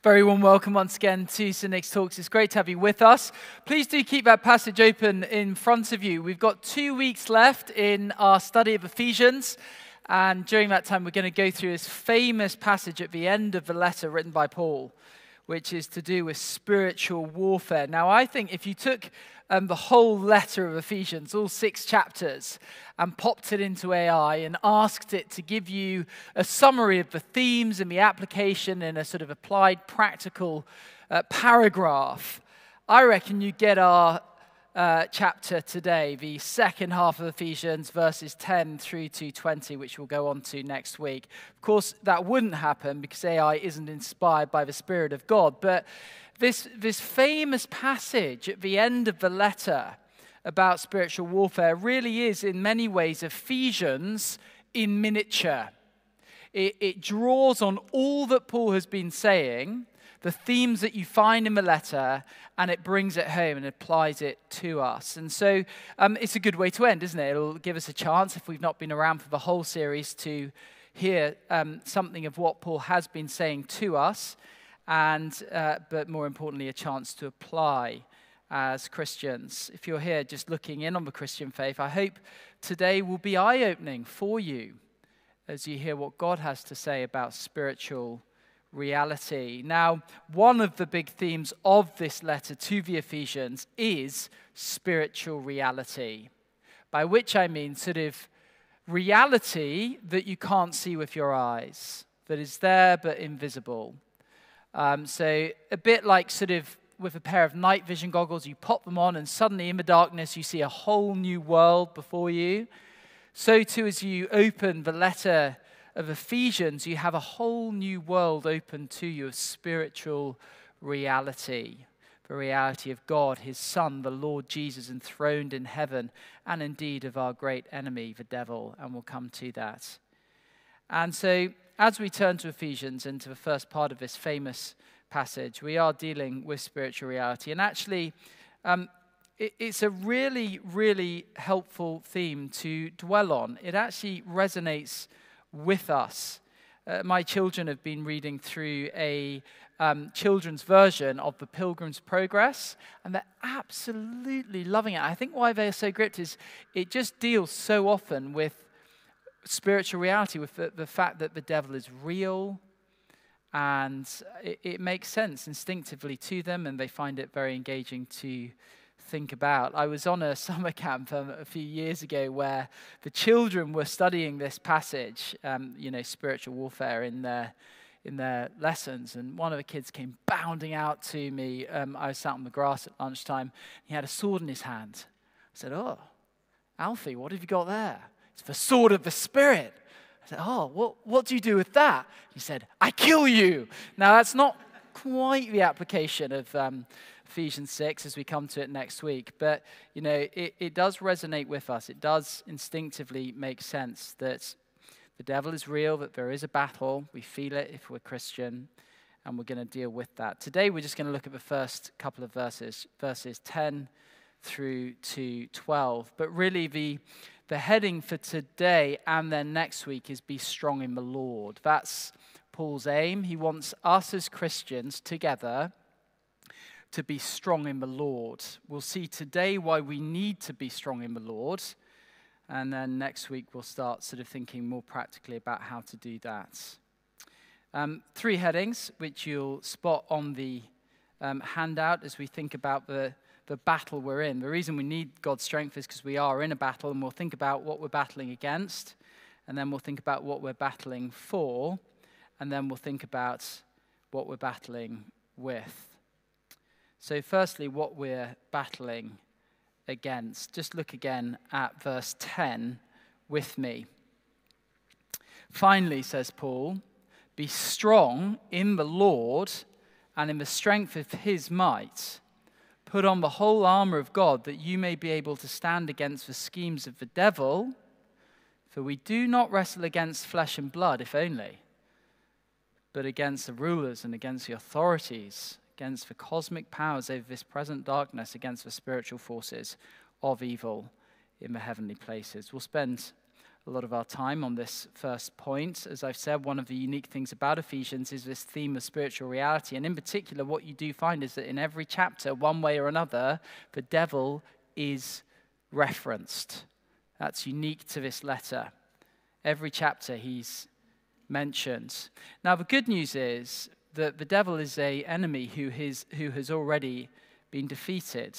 Very warm welcome once again to St. Nick's Talks. It's great to have you with us. Please do keep that passage open in front of you. We've got 2 weeks left in our study of Ephesians, and during that time we're going to go through this famous passage at the end of the letter written by Paul, which is to do with spiritual warfare. Now, I think if you took the whole letter of Ephesians, all 6 chapters, and popped it into AI and asked it to give you a summary of the themes and the application in a sort of applied practical paragraph, I reckon you get our chapter today, the second half of Ephesians, verses 10 through to 20, which we'll go on to next week. Of course, that wouldn't happen because AI isn't inspired by the Spirit of God, but this famous passage at the end of the letter about spiritual warfare really is, in many ways, Ephesians in miniature. It draws on all that Paul has been saying, the themes that you find in the letter, and it brings it home and applies it to us. And so it's a good way to end, isn't it? It'll give us a chance, if we've not been around for the whole series, to hear something of what Paul has been saying to us, and but more importantly, a chance to apply as Christians. If you're here just looking in on the Christian faith, I hope today will be eye-opening for you as you hear what God has to say about spiritual reality. Now, one of the big themes of this letter to the Ephesians is spiritual reality, by which I mean sort of reality that you can't see with your eyes, that is there but invisible. So a bit like sort of with a pair of night vision goggles, you pop them on and suddenly in the darkness you see a whole new world before you. So too, as you open the letter of Ephesians, you have a whole new world open to you of spiritual reality. The reality of God, his Son, the Lord Jesus, enthroned in heaven, and indeed of our great enemy, the devil, and we'll come to that. And so, as we turn to Ephesians and to the first part of this famous passage, we are dealing with spiritual reality. And actually, it's a really, really helpful theme to dwell on. It actually resonates with us. My children have been reading through a children's version of The Pilgrim's Progress, and they're absolutely loving it. I think why they're so gripped is it just deals so often with spiritual reality, with the fact that the devil is real, and it makes sense instinctively to them, and they find it very engaging to think about. I was on a summer camp a few years ago where the children were studying this passage, spiritual warfare in their lessons, and one of the kids came bounding out to me. I was sat on the grass at lunchtime. He had a sword in his hand. I said, "Oh, Alfie, what have you got there?" "It's the sword of the Spirit." I said, "Oh, what do you do with that?" He said, "I kill you." Now, that's not quite the application of Ephesians 6 as we come to it next week, but, it does resonate with us. It does instinctively make sense that the devil is real, that there is a battle. We feel it if we're Christian, and we're going to deal with that. Today, we're just going to look at the first couple of verses 10 through to 12, but really the heading for today and then next week is be strong in the Lord. That's Paul's aim. He wants us as Christians together to be strong in the Lord. We'll see today why we need to be strong in the Lord, and then next week we'll start sort of thinking more practically about how to do that. 3 headings which you'll spot on the handout as we think about the battle we're in. The reason we need God's strength is because we are in a battle, and we'll think about what we're battling against, and then we'll think about what we're battling for, and then we'll think about what we're battling with. So firstly, what we're battling against. Just look again at verse 10 with me. "Finally," says Paul, "be strong in the Lord and in the strength of his might. Put on the whole armor of God, that you may be able to stand against the schemes of the devil. For we do not wrestle against flesh and blood, if only, but against the rulers and against the authorities, against the cosmic powers over this present darkness, against the spiritual forces of evil in the heavenly places." We'll spend a lot of our time on this first point. As I've said, one of the unique things about Ephesians is this theme of spiritual reality. And in particular, what you do find is that in every chapter, one way or another, the devil is referenced. That's unique to this letter. Every chapter he's mentioned. Now, the good news is that the devil is an enemy who has already been defeated.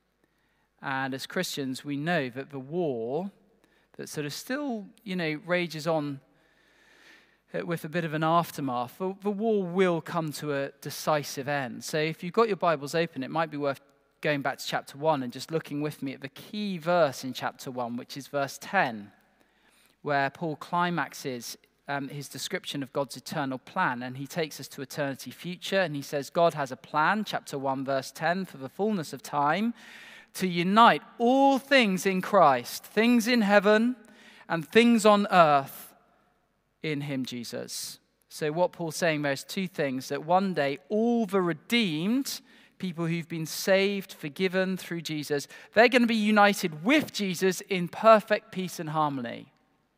And as Christians, we know that the war that sort of still, rages on with a bit of an aftermath, the war will come to a decisive end. So if you've got your Bibles open, it might be worth going back to chapter 1 and just looking with me at the key verse in chapter 1, which is verse 10, where Paul climaxes his description of God's eternal plan, and he takes us to eternity future, and he says God has a plan, chapter 1, verse 10, for the fullness of time, to unite all things in Christ, things in heaven and things on earth in him, Jesus. So what Paul's saying there is two things, that one day all the redeemed, people who've been saved, forgiven through Jesus, they're going to be united with Jesus in perfect peace and harmony.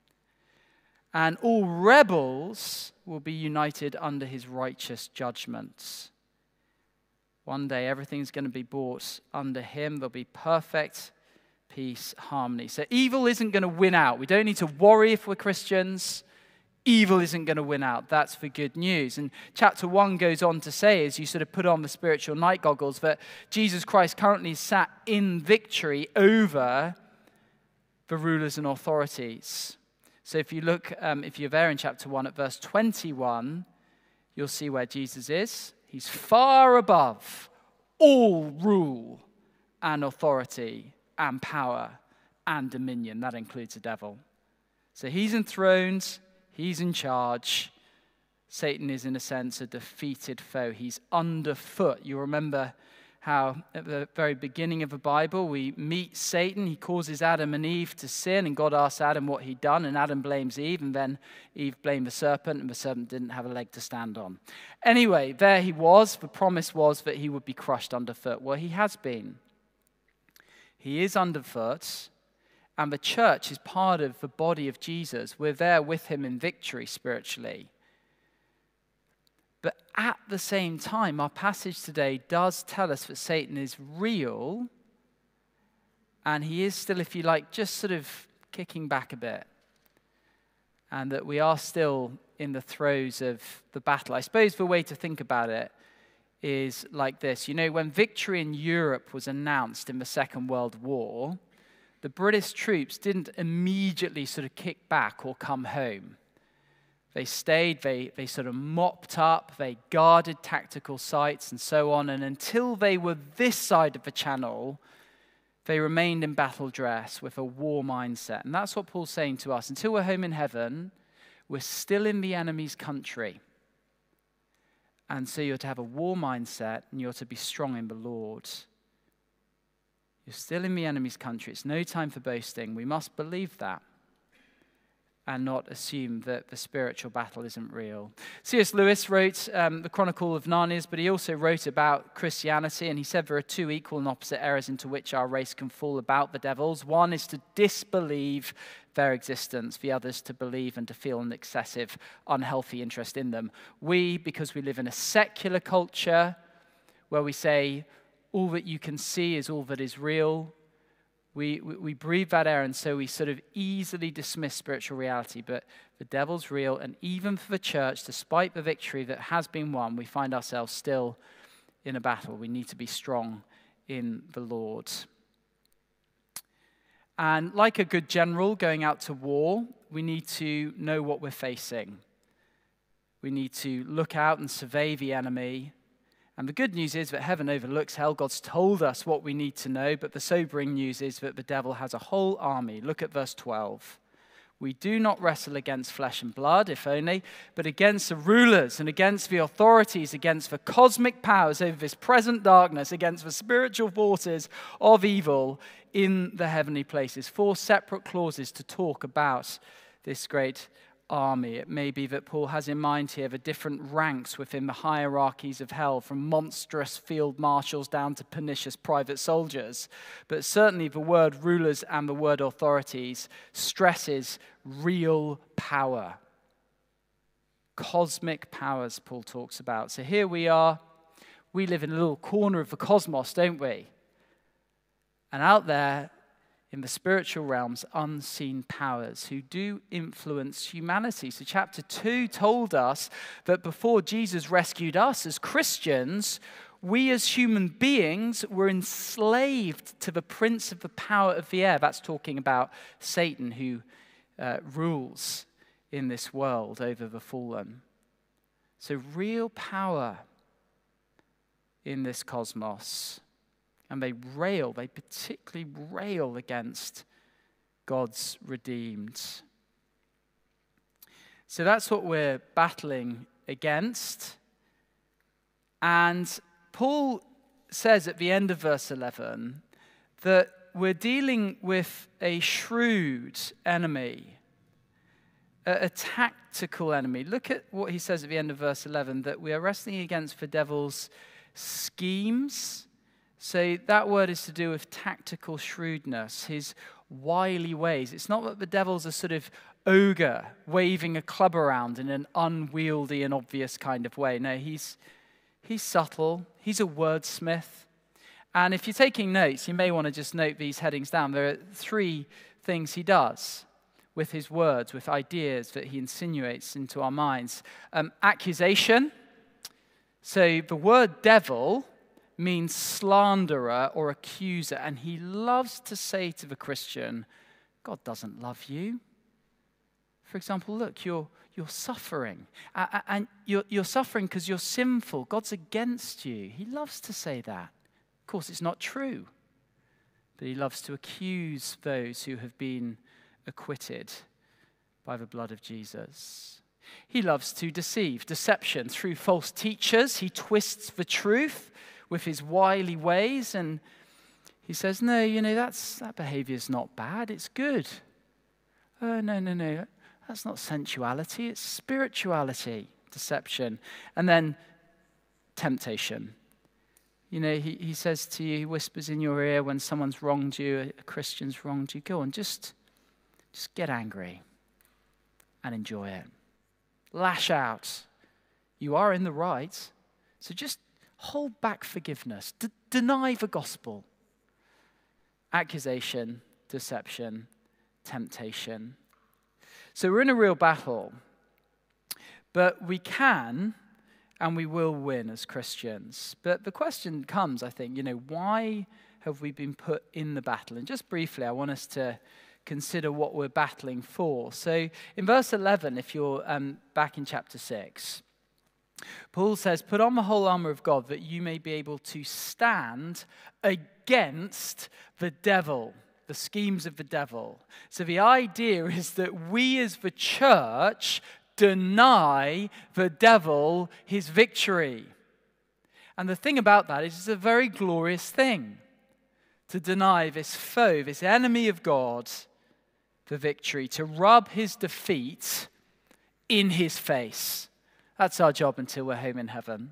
And all rebels will be united under his righteous judgments. One day, everything's going to be brought under him. There'll be perfect peace, harmony. So evil isn't going to win out. We don't need to worry if we're Christians. Evil isn't going to win out. That's the good news. And chapter 1 goes on to say, as you sort of put on the spiritual night goggles, that Jesus Christ currently sat in victory over the rulers and authorities. So if you look, if you're there in chapter 1 at verse 21, you'll see where Jesus is. He's far above all rule and authority and power and dominion. That includes the devil. So he's enthroned, he's in charge. Satan is, in a sense, a defeated foe. He's underfoot. You remember how at the very beginning of the Bible, we meet Satan. He causes Adam and Eve to sin, and God asks Adam what he'd done, and Adam blames Eve, and then Eve blamed the serpent, and the serpent didn't have a leg to stand on. Anyway, there he was. The promise was that he would be crushed underfoot. Well, he has been. He is underfoot, and the church is part of the body of Jesus. We're there with him in victory spiritually. But at the same time, our passage today does tell us that Satan is real, and he is still, if you like, just sort of kicking back a bit, and that we are still in the throes of the battle. I suppose the way to think about it is like this. When victory in Europe was announced in the Second World War, the British troops didn't immediately sort of kick back or come home. They stayed, they sort of mopped up, they guarded tactical sites and so on, and until they were this side of the channel, they remained in battle dress with a war mindset. And that's what Paul's saying to us. Until we're home in heaven, we're still in the enemy's country. And so you're to have a war mindset, and you're to be strong in the Lord. You're still in the enemy's country. It's no time for boasting. We must believe that, and not assume that the spiritual battle isn't real. C.S. Lewis wrote the Chronicle of Narnia, but he also wrote about Christianity, and he said there are two equal and opposite errors into which our race can fall about the devils. One is to disbelieve their existence, the other is to believe and to feel an excessive, unhealthy interest in them. We, because we live in a secular culture where we say all that you can see is all that is real, We breathe that air, and so we sort of easily dismiss spiritual reality. But the devil's real, and even for the church, despite the victory that has been won, we find ourselves still in a battle. We need to be strong in the Lord. And like a good general going out to war, we need to know what we're facing. We need to look out and survey the enemy. And the good news is that heaven overlooks hell. God's told us what we need to know, but the sobering news is that the devil has a whole army. Look at verse 12. We do not wrestle against flesh and blood, if only, but against the rulers and against the authorities, against the cosmic powers over this present darkness, against the spiritual forces of evil in the heavenly places. 4 separate clauses to talk about this great army. It may be that Paul has in mind here the different ranks within the hierarchies of hell, from monstrous field marshals down to pernicious private soldiers. But certainly the word rulers and the word authorities stresses real power. Cosmic powers, Paul talks about. So here we are. We live in a little corner of the cosmos, don't we? And out there, in the spiritual realms, unseen powers who do influence humanity. So chapter 2 told us that before Jesus rescued us as Christians, we as human beings were enslaved to the prince of the power of the air. That's talking about Satan, who rules in this world over the fallen. So real power in this cosmos. And they particularly rail against God's redeemed. So that's what we're battling against. And Paul says at the end of verse 11 that we're dealing with a shrewd enemy, a tactical enemy. Look at what he says at the end of verse 11, that we are wrestling against the devil's schemes. So that word is to do with tactical shrewdness, his wily ways. It's not that the devil's a sort of ogre waving a club around in an unwieldy and obvious kind of way. No, he's subtle. He's a wordsmith. And if you're taking notes, you may want to just note these headings down. There are 3 things he does with his words, with ideas that he insinuates into our minds. Accusation. So the word devil means slanderer or accuser, and he loves to say to the Christian, God doesn't love you. For example, look, you're suffering, and you're suffering because you're sinful. God's against you. He loves to say that. Of course, it's not true, but he loves to accuse those who have been acquitted by the blood of Jesus. He loves to deceive, deception through false teachers. He twists the truth with his wily ways, and he says, no, that behavior's not bad, it's good. Oh, no, that's not sensuality, it's spirituality, deception. And then temptation. He says to you, he whispers in your ear when someone's wronged you, a Christian's wronged you, go on, just get angry and enjoy it. Lash out. You are in the right, so just hold back forgiveness. Deny the gospel. Accusation, deception, temptation. So we're in a real battle. But we can and we will win as Christians. But the question comes, I think, why have we been put in the battle? And just briefly, I want us to consider what we're battling for. So in verse 11, if you're back in chapter 6, Paul says, put on the whole armor of God that you may be able to stand against the devil, the schemes of the devil. So the idea is that we as the church deny the devil his victory. And the thing about that is it's a very glorious thing to deny this foe, this enemy of God, the victory, to rub his defeat in his face. That's our job until we're home in heaven.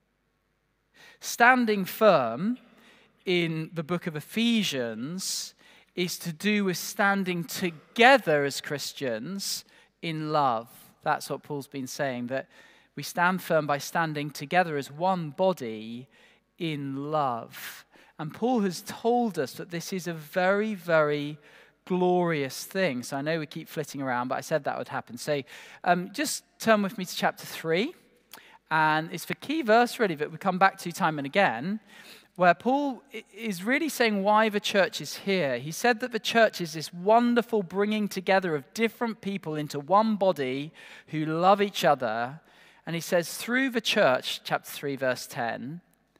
Standing firm in the book of Ephesians is to do with standing together as Christians in love. That's what Paul's been saying, that we stand firm by standing together as one body in love. And Paul has told us that this is a very, very glorious thing. So I know we keep flitting around, but I said that would happen. So just turn with me to chapter 3. And it's the key verse, really, that we come back to time and again, where Paul is really saying why the church is here. He said that the church is this wonderful bringing together of different people into one body who love each other. And he says through the church, chapter 3, verse 10,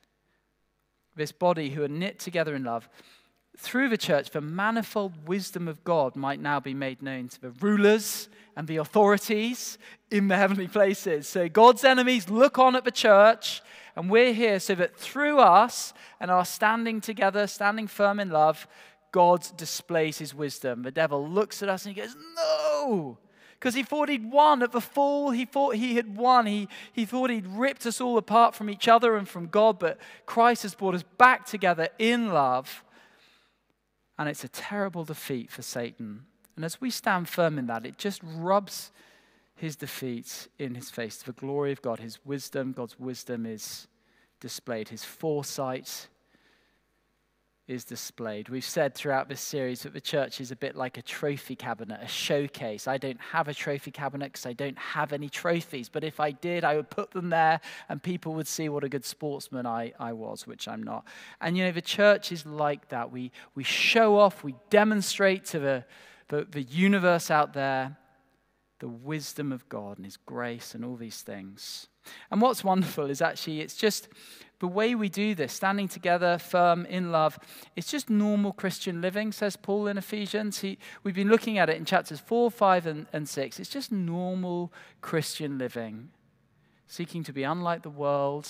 this body who are knit together in love, through the church, the manifold wisdom of God might now be made known to the rulers and the authorities in the heavenly places. So God's enemies look on at the church, and we're here so that through us and our standing together, standing firm in love, God displays his wisdom. The devil looks at us and he goes, no, because he thought he'd won at the fall. He thought he had won. He thought he'd ripped us all apart from each other and from God, but Christ has brought us back together in love. And it's a terrible defeat for Satan. And as we stand firm in that, it just rubs his defeat in his face. To the glory of God, his wisdom, God's wisdom is displayed. His foresight is displayed. We've said throughout this series that the church is a bit like a trophy cabinet, a showcase. I don't have a trophy cabinet because I don't have any trophies, but if I did, I would put them there and people would see what a good sportsman I was, which I'm not. And the church is like that. We show off, we demonstrate to the universe out there the wisdom of God and his grace and all these things. And what's wonderful is actually it's just the way we do this, standing together, firm, in love. It's just normal Christian living, says Paul in Ephesians. We've been looking at it in chapters 4, 5, and 6. It's just normal Christian living, seeking to be unlike the world.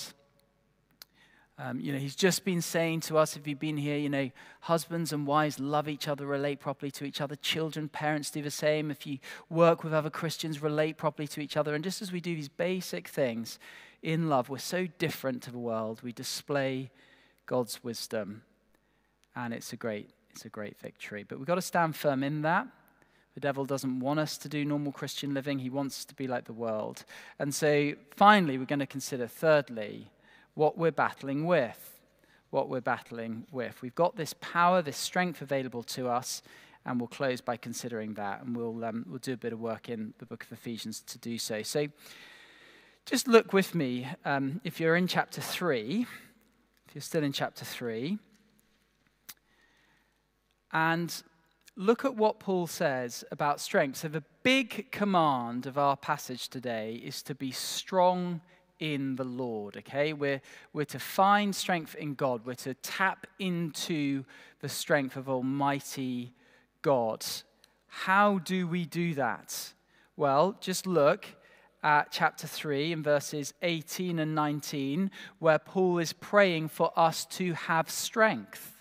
He's just been saying to us, if you've been here, husbands and wives love each other, relate properly to each other. Children, parents do the same. If you work with other Christians, relate properly to each other. And just as we do these basic things in love, we're so different to the world. We display God's wisdom, and it's a great victory. But we've got to stand firm in that. The devil doesn't want us to do normal Christian living. He wants us to be like the world. And so finally, we're going to consider, thirdly, what we're battling with. We've got this power, this strength available to us, and we'll close by considering that, and we'll do a bit of work in the book of Ephesians to do so. So just look with me, if you're in chapter 3, if you're still in chapter 3, and look at what Paul says about strength. So the big command of our passage today is to be strong in the Lord, okay? We're to find strength in God. We're to tap into the strength of Almighty God. How do we do that? Well, just look at chapter 3 in verses 18 and 19, where Paul is praying for us to have strength.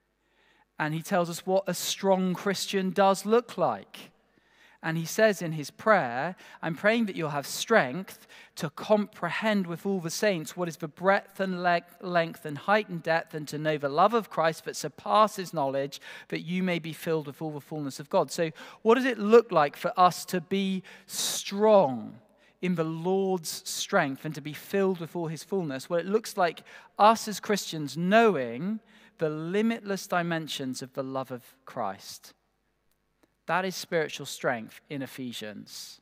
And he tells us what a strong Christian does look like. And he says in his prayer, I'm praying that you'll have strength to comprehend with all the saints what is the breadth and length and height and depth, and to know the love of Christ that surpasses knowledge, that you may be filled with all the fullness of God. So what does it look like for us to be strong in the Lord's strength and to be filled with all his fullness? Well, it looks like us as Christians knowing the limitless dimensions of the love of Christ. That is spiritual strength in Ephesians.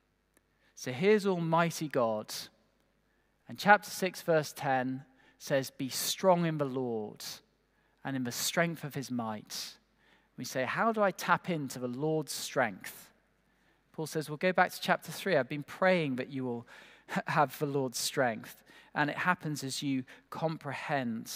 So here's Almighty God. And chapter 6, verse 10 says, be strong in the Lord and in the strength of his might. We say, how do I tap into the Lord's strength? Paul says, well, go back to chapter 3. I've been praying that you will have the Lord's strength. And it happens as you comprehend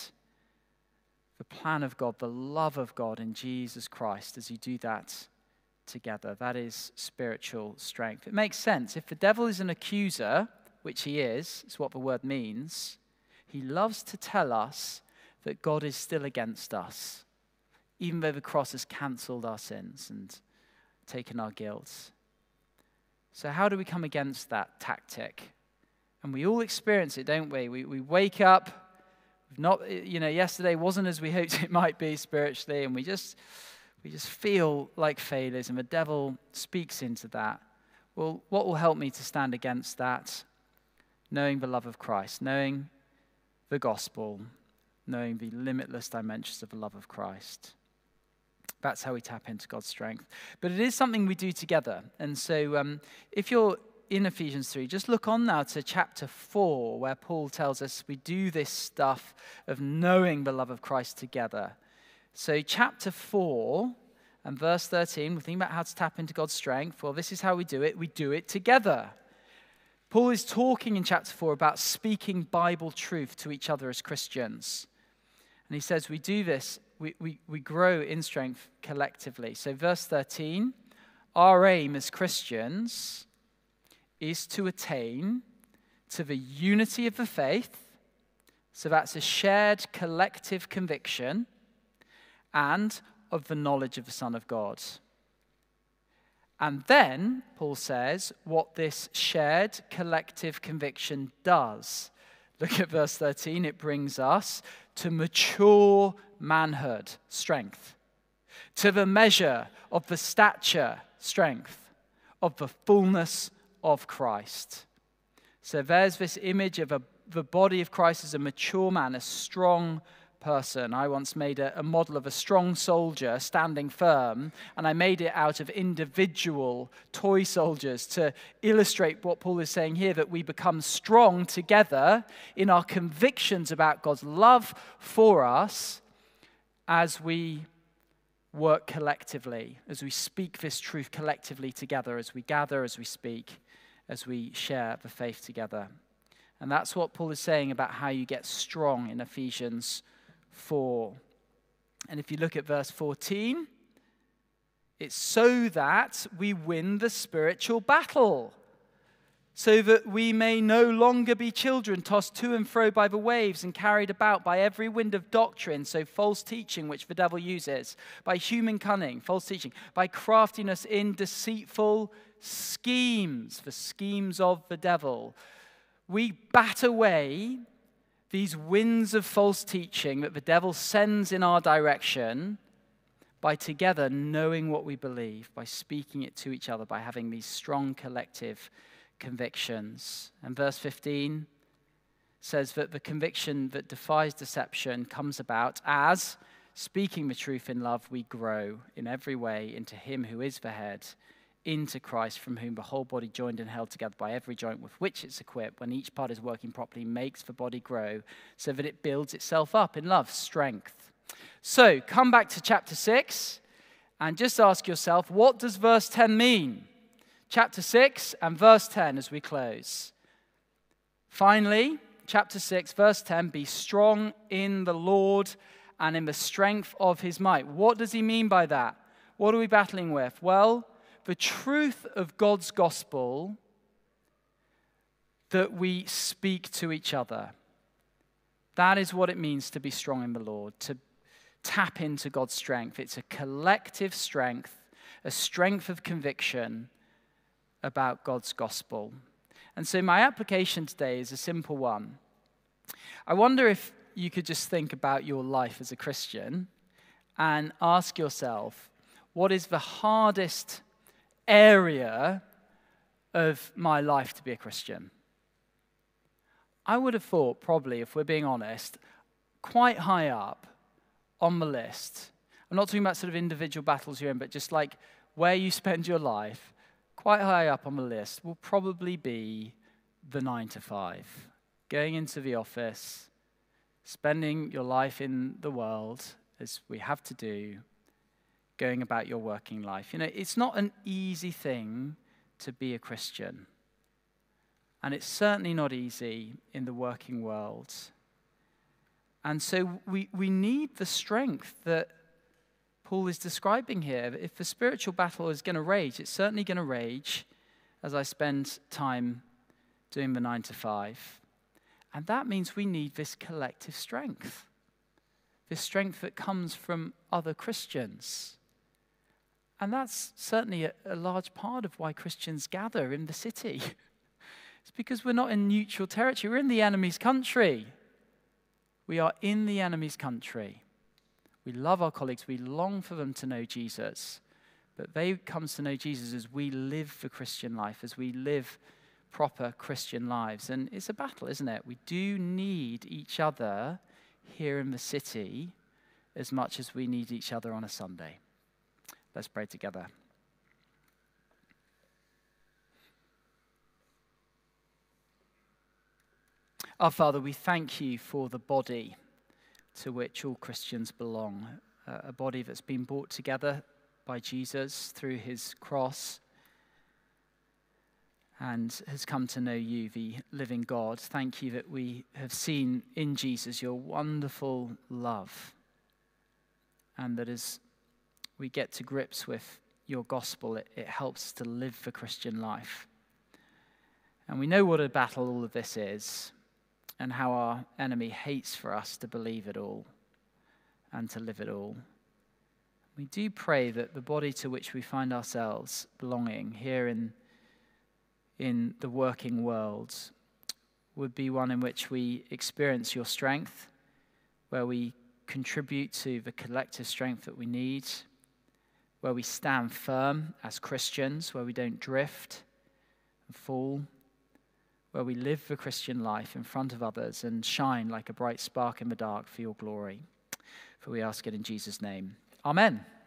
the plan of God, the love of God in Jesus Christ, as you do that together. That is spiritual strength. It makes sense. If the devil is an accuser, which he is, it's what the word means, he loves to tell us that God is still against us, even though the cross has cancelled our sins and taken our guilt. So how do we come against that tactic? And we all experience it, don't we? We wake up, yesterday wasn't as we hoped it might be spiritually, and we just feel like failures, and the devil speaks into that. Well, what will help me to stand against that? Knowing the love of Christ, knowing the gospel, knowing the limitless dimensions of the love of Christ. That's how we tap into God's strength. But it is something we do together. And so if you're in Ephesians 3, just look on now to chapter 4, where Paul tells us we do this stuff of knowing the love of Christ together. So chapter 4 and verse 13, we're thinking about how to tap into God's strength. Well, this is how we do it. We do it together. Paul is talking in chapter 4 about speaking Bible truth to each other as Christians. And he says we do this, we grow in strength collectively. So verse 13, our aim as Christians is to attain to the unity of the faith. So that's a shared collective conviction, and of the knowledge of the Son of God. And then, Paul says, what this shared collective conviction does. Look at verse 13. It brings us to mature manhood, strength, to the measure of the stature, strength, of the fullness of Christ. So there's this image of the body of Christ as a mature man, a strong person. I once made a model of a strong soldier standing firm, and I made it out of individual toy soldiers to illustrate what Paul is saying here, that we become strong together in our convictions about God's love for us as we work collectively, as we speak this truth collectively together, as we gather, as we speak, as we share the faith together. And that's what Paul is saying about how you get strong in Ephesians 4. And if you look at verse 14, it's so that we win the spiritual battle, so that we may no longer be children tossed to and fro by the waves and carried about by every wind of doctrine, so false teaching which the devil uses, by human cunning, false teaching, by craftiness in deceitful schemes, the schemes of the devil. We bat away these winds of false teaching that the devil sends in our direction by together knowing what we believe, by speaking it to each other, by having these strong collective convictions. And verse 15 says that the conviction that defies deception comes about as, speaking the truth in love, we grow in every way into him who is the head, into Christ, from whom the whole body, joined and held together by every joint with which it's equipped, when each part is working properly, makes the body grow so that it builds itself up in love, strength. So come back to chapter 6 and just ask yourself, what does verse 10 mean? Chapter 6 and verse 10 as we close. Finally, chapter 6, verse 10, be strong in the Lord and in the strength of his might. What does he mean by that? What are we battling with? Well, the truth of God's gospel that we speak to each other. That is what it means to be strong in the Lord, to tap into God's strength. It's a collective strength, a strength of conviction about God's gospel. And so my application today is a simple one. I wonder if you could just think about your life as a Christian and ask yourself, what is the hardest area of my life to be a Christian? I would have thought, probably, if we're being honest, quite high up on the list. I'm not talking about sort of individual battles you're in, but just like where you spend your life, quite high up on the list will probably be the 9 to 5. Going into the office, spending your life in the world, as we have to do, going about your working life. You know, it's not an easy thing to be a Christian. And it's certainly not easy in the working world. And so we need the strength that Paul is describing here. If the spiritual battle is going to rage, it's certainly going to rage as I spend time doing the 9 to 5. And that means we need this collective strength. This strength that comes from other Christians. And that's certainly a large part of why Christians gather in the city. It's because we're not in neutral territory. We're in the enemy's country. We are in the enemy's country. We love our colleagues. We long for them to know Jesus. But they come to know Jesus as we live the Christian life, as we live proper Christian lives. And it's a battle, isn't it? We do need each other here in the city as much as we need each other on a Sunday. Let's pray together. Our Father, we thank you for the body to which all Christians belong, a body that's been brought together by Jesus through his cross and has come to know you, the living God. Thank you that we have seen in Jesus your wonderful love, and that as we get to grips with your gospel, it helps us to live the Christian life. And we know what a battle all of this is, and how our enemy hates for us to believe it all and to live it all. We do pray that the body to which we find ourselves belonging here in the working world would be one in which we experience your strength, where we contribute to the collective strength that we need, where we stand firm as Christians, where we don't drift and fall, where we live the Christian life in front of others and shine like a bright spark in the dark for your glory. For we ask it in Jesus' name. Amen.